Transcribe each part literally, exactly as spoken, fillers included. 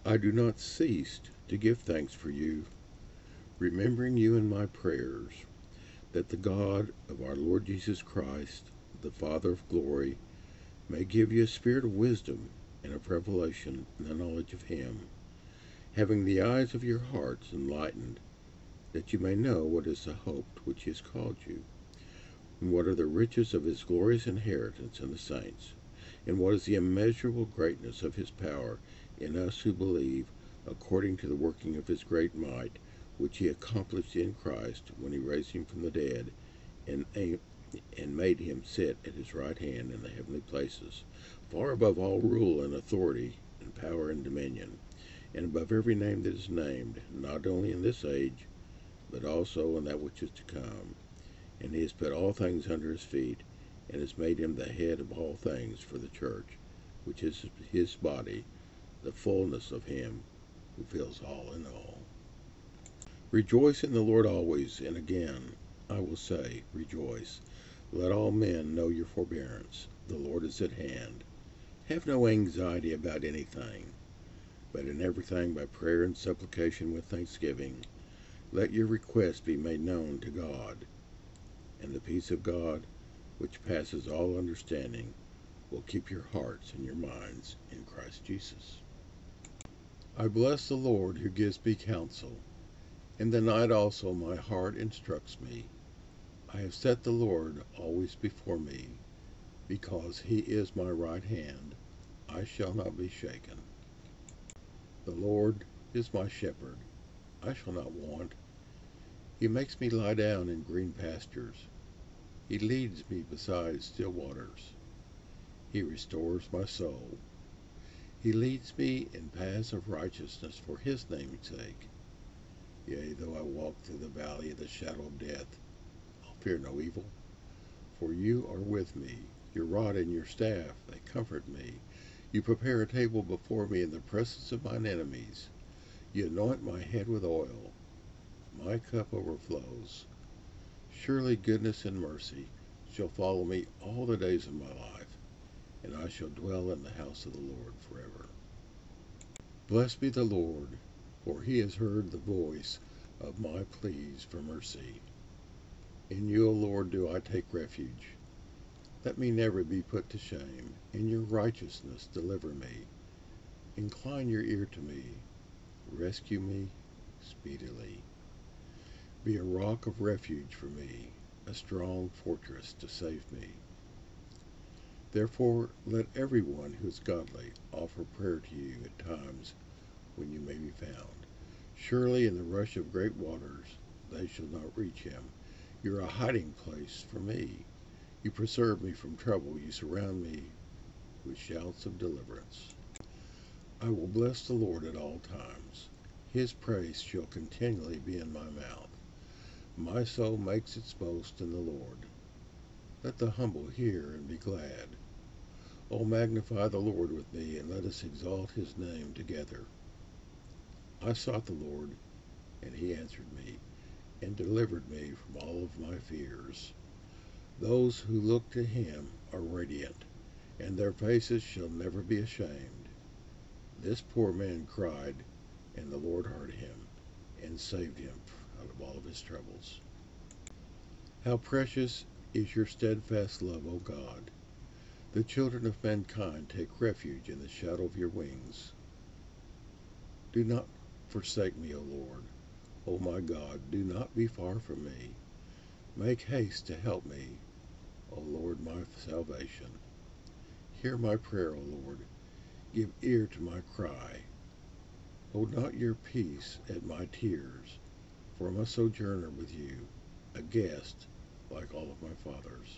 I do not cease to give thanks for you, remembering you in my prayers, that the God of our Lord Jesus Christ, the Father of glory, may give you a spirit of wisdom and of revelation in the knowledge of him, having the eyes of your hearts enlightened, that you may know what is the hope to which he has called you, and what are the riches of his glorious inheritance in the saints, and what is the immeasurable greatness of his power in us who believe, according to the working of his great might, which he accomplished in Christ when he raised him from the dead, and, and made him sit at his right hand in the heavenly places, far above all rule and authority, and power and dominion, and above every name that is named, not only in this age, but also in that which is to come. And he has put all things under his feet, and has made him the head of all things for the church, which is his body, the fullness of him who fills all in all. Rejoice in the Lord always, and again I will say, rejoice. Let all men know your forbearance. The Lord is at hand. Have no anxiety about anything, but in everything by prayer and supplication with thanksgiving, let your requests be made known to God. And the peace of God, which passes all understanding, will keep your hearts and your minds in Christ Jesus. I bless the Lord who gives me counsel. In the night also my heart instructs me. I have set the Lord always before me. Because he is my right hand, I shall not be shaken. The Lord is my shepherd, I shall not want. He makes me lie down in green pastures. He leads me beside still waters. He restores my soul. He leads me in paths of righteousness for his name's sake. Yea, though I walk through the valley of the shadow of death, I'll fear no evil, for you are with me. Your rod and your staff, they comfort me. You prepare a table before me in the presence of mine enemies. You anoint my head with oil. My cup overflows. Surely goodness and mercy shall follow me all the days of my life, and I shall dwell in the house of the Lord forever. Blessed be the Lord, for he has heard the voice of my pleas for mercy. In you, O Lord, do I take refuge. Let me never be put to shame. In your righteousness deliver me. Incline your ear to me. Rescue me speedily. Be a rock of refuge for me, a strong fortress to save me. Therefore, let everyone who is godly offer prayer to you at times when you may be found. Surely in the rush of great waters they shall not reach him. You are a hiding place for me. You preserve me from trouble. You surround me with shouts of deliverance. I will bless the Lord at all times. His praise shall continually be in my mouth. My soul makes its boast in the Lord. Let the humble hear and be glad. O magnify the Lord with me, and let us exalt his name together. I sought the Lord, and he answered me, and delivered me from all of my fears. Those who look to him are radiant, and their faces shall never be ashamed. This poor man cried, and the Lord heard him, and saved him out of all of his troubles. How precious is your steadfast love, O God! The children of mankind take refuge in the shadow of your wings. Do not forsake me, O Lord. O my God, do not be far from me. Make haste to help me, O Lord, my salvation. Hear my prayer, O Lord. Give ear to my cry. Hold not your peace at my tears, for I'm a sojourner with you, a guest like all of my fathers.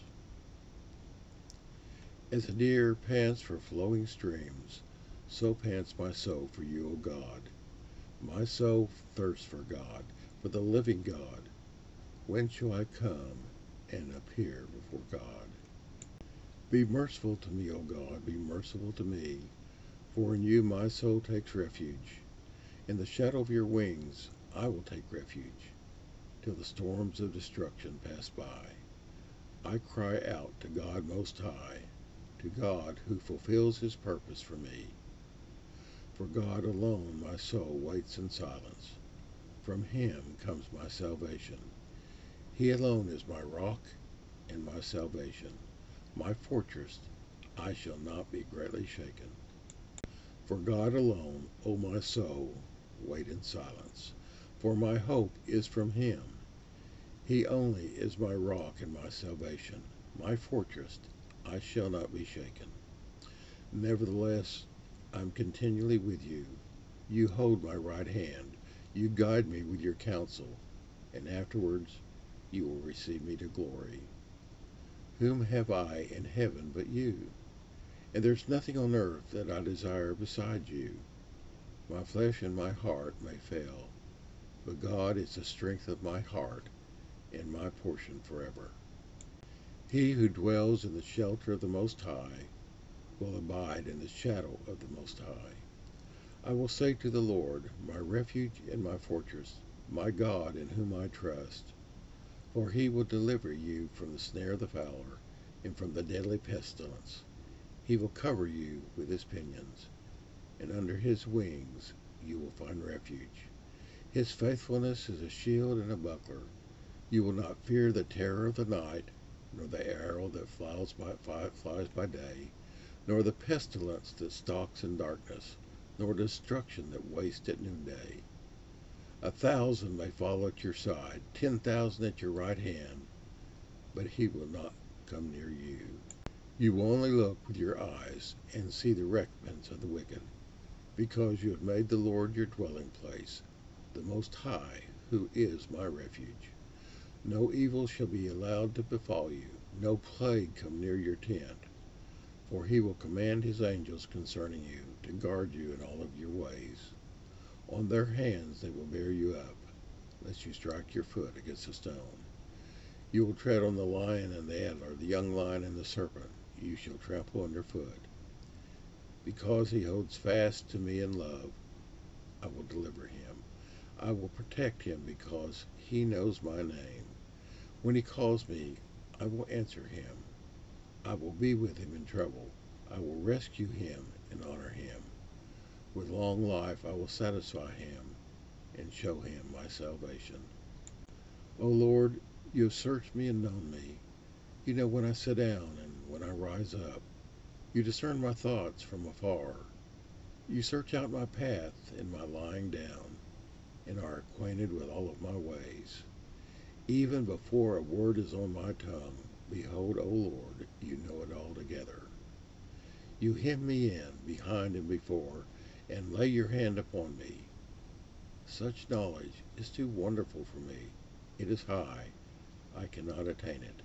As a deer pants for flowing streams, so pants my soul for you, O God. My soul thirsts for God, for the living God. When shall I come and appear before God? Be merciful to me, O God, be merciful to me, for in you my soul takes refuge. In the shadow of your wings I will take refuge, till the storms of destruction pass by. I cry out to God Most High, to God who fulfills his purpose for me. For God alone my soul waits in silence. From him comes my salvation. He alone is my rock and my salvation, my fortress. I shall not be greatly shaken. For God alone, O my soul, wait in silence. For my hope is from him. He only is my rock and my salvation, my fortress. I shall not be shaken. Nevertheless, I'm continually with you. You hold my right hand. You guide me with your counsel, and afterwards you will receive me to glory. Whom have I in heaven but you? And there's nothing on earth that I desire beside you. My flesh and my heart may fail, but God is the strength of my heart and my portion forever. He who dwells in the shelter of the Most High will abide in the shadow of the Most High. I will say to the Lord, my refuge and my fortress, my God in whom I trust. For he will deliver you from the snare of the fowler and from the deadly pestilence. He will cover you with his pinions, and under his wings you will find refuge. His faithfulness is a shield and a buckler. You will not fear the terror of the night, nor the arrow that flies by, flies by day, nor the pestilence that stalks in darkness, nor destruction that wastes at noonday. A thousand may fall at your side, ten thousand at your right hand, but he will not come near you. You will only look with your eyes and see the recompense of the wicked, because you have made the Lord your dwelling place, the Most High, who is my refuge. No evil shall be allowed to befall you, no plague come near your tent. For he will command his angels concerning you, to guard you in all of your ways. On their hands they will bear you up, lest you strike your foot against a stone. You will tread on the lion and the adder, the young lion and the serpent, you shall trample underfoot. Because he holds fast to me in love, I will deliver him. I will protect him because he knows my name. When he calls me, I will answer him. I will be with him in trouble. I will rescue him and honor him. With long life I will satisfy him and show him my salvation. O Lord, you have searched me and known me. You know when I sit down and when I rise up. You discern my thoughts from afar. You search out my path and my lying down, and are acquainted with all of my ways. Even before a word is on my tongue, behold, O Lord, you know it altogether. You hem me in, behind and before, and lay your hand upon me. Such knowledge is too wonderful for me. It is high. I cannot attain it.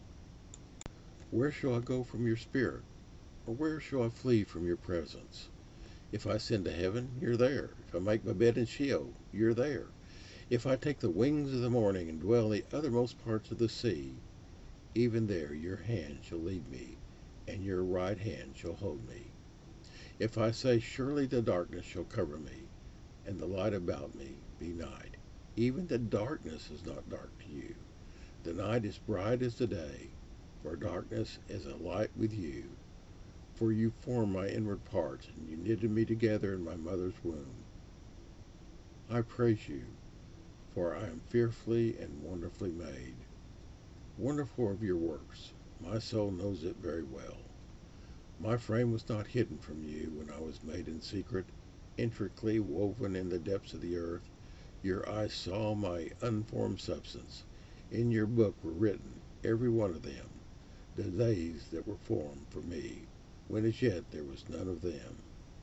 Where shall I go from your spirit? Or where shall I flee from your presence? If I ascend to heaven, you're there. If I make my bed in Sheol, you're there. If I take the wings of the morning and dwell in the uttermost parts of the sea, even there your hand shall lead me, and your right hand shall hold me. If I say, surely the darkness shall cover me, and the light about me be night, even the darkness is not dark to you. The night is bright as the day, for darkness is a light with you. For you formed my inward parts, and you knitted me together in my mother's womb. I praise you, for I am fearfully and wonderfully made. Wonderful are your works. My soul knows it very well. My frame was not hidden from you when I was made in secret, intricately woven in the depths of the earth. Your eyes saw my unformed substance. In your book were written, every one of them, the days that were formed for me, when as yet there was none of them.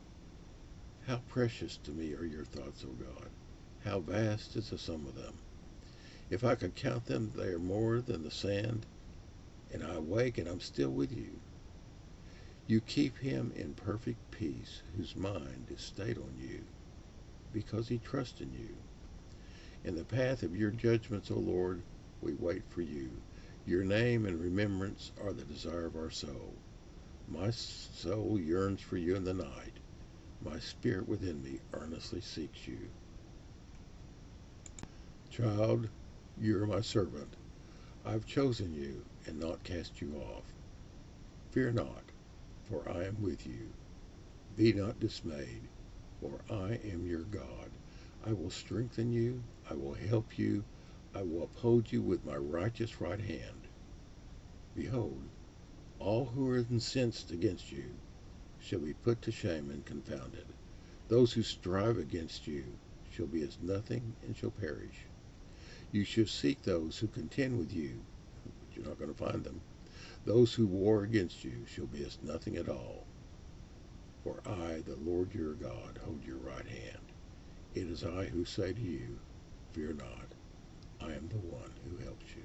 How precious to me are your thoughts, O God! How vast is the sum of them! If I could count them, they are more than the sand, and I awake and I'm still with you. You keep him in perfect peace, whose mind is stayed on you, because he trusts in you. In the path of your judgments, O Lord, we wait for you. Your name and remembrance are the desire of our soul. My soul yearns for you in the night. My spirit within me earnestly seeks you. Child, you are my servant. I've chosen you and not cast you off. Fear not, for I am with you. Be not dismayed, for I am your God. I will strengthen you, I will help you, I will uphold you with my righteous right hand. Behold, all who are incensed against you shall be put to shame and confounded. Those who strive against you shall be as nothing and shall perish. You shall seek those who contend with you, but you're not going to find them. Those who war against you shall be as nothing at all. For I, the Lord your God, hold your right hand. It is I who say to you, fear not, I am the one who helps you.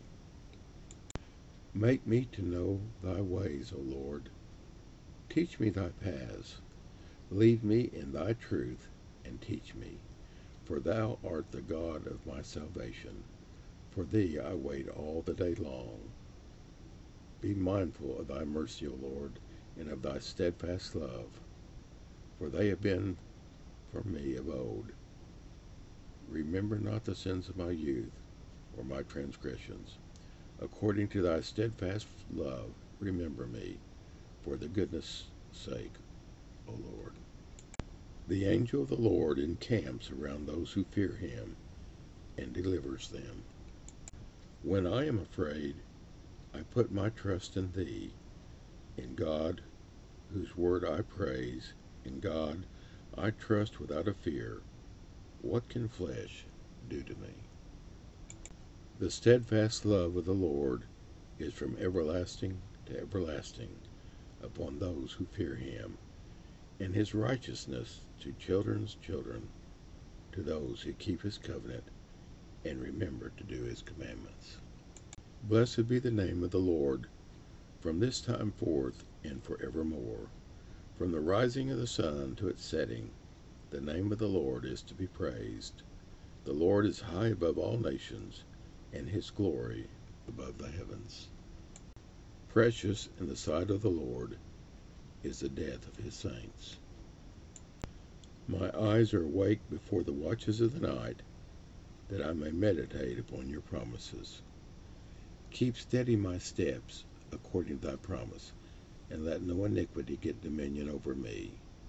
Make me to know thy ways, O Lord. Teach me thy paths. Lead me in thy truth, and teach me. For thou art the God of my salvation. For thee I wait all the day long. Be mindful of thy mercy, O Lord, and of thy steadfast love. For they have been for me of old. Remember not the sins of my youth, or my transgressions. According to thy steadfast love, remember me, for the goodness' sake, O Lord. The angel of the Lord encamps around those who fear him, and delivers them. When I am afraid, I put my trust in thee, in God, whose word I praise, in God I trust without a fear. What can flesh do to me? The steadfast love of the Lord is from everlasting to everlasting upon those who fear him, and his righteousness to children's children, to those who keep his covenant and remember to do his commandments. Blessed be the name of the Lord, from this time forth and forevermore. From the rising of the sun to its setting, the name of the Lord is to be praised. The Lord is high above all nations, and his glory above the heavens. Precious in the sight of the Lord is the death of his saints. My eyes are awake before the watches of the night, that I may meditate upon your promises. Keep steady my steps according to thy promise, and let no iniquity get dominion over me.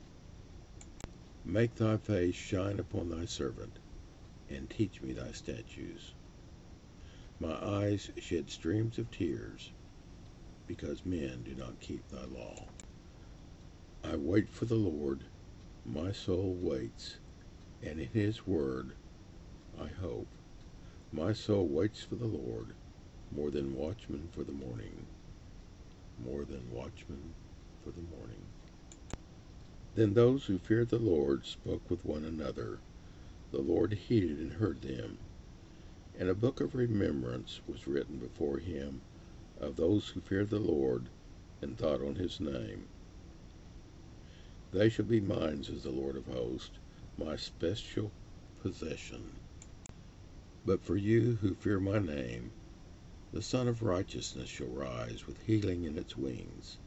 Make thy face shine upon thy servant, and teach me thy statutes. My eyes shed streams of tears, because men do not keep thy law. I wait for the Lord, my soul waits, and in his word I hope. My soul waits for the Lord, more than watchmen for the morning, more than watchmen for the morning. Then those who feared the Lord spoke with one another. The Lord heeded and heard them, and a book of remembrance was written before him of those who feared the Lord and thought on his name. They shall be mine, says the Lord of hosts, my special possession. But for you who fear my name, the Son of Righteousness shall rise with healing in its wings.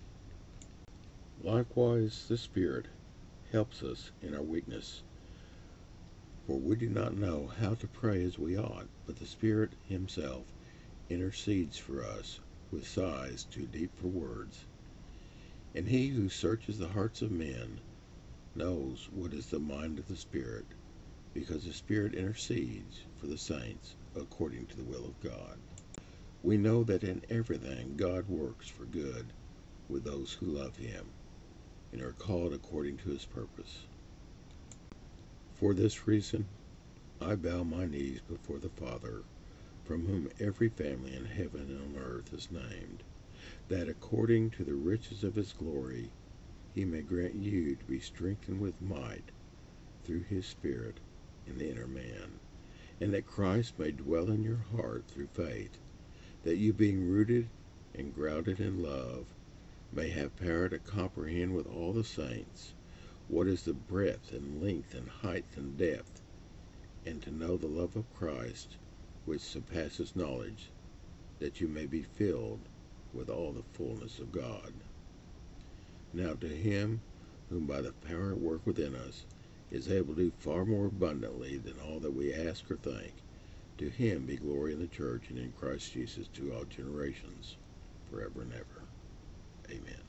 Likewise the Spirit helps us in our weakness, for we do not know how to pray as we ought, but the Spirit himself intercedes for us with sighs too deep for words. And he who searches the hearts of men knows what is the mind of the Spirit, because the Spirit intercedes for the saints according to the will of God. We know that in everything God works for good with those who love him and are called according to his purpose. For this reason, I bow my knees before the Father, from whom every family in heaven and on earth is named, that according to the riches of his glory, he may grant you to be strengthened with might through his Spirit in the inner man, and that Christ may dwell in your heart through faith, that you, being rooted and grounded in love, may have power to comprehend with all the saints what is the breadth and length and height and depth, and to know the love of Christ, which surpasses knowledge, that you may be filled with all the fullness of God. Now to him whom by the power at work within us is able to do far more abundantly than all that we ask or think, to him be glory in the church and in Christ Jesus to all generations, forever and ever. Amen.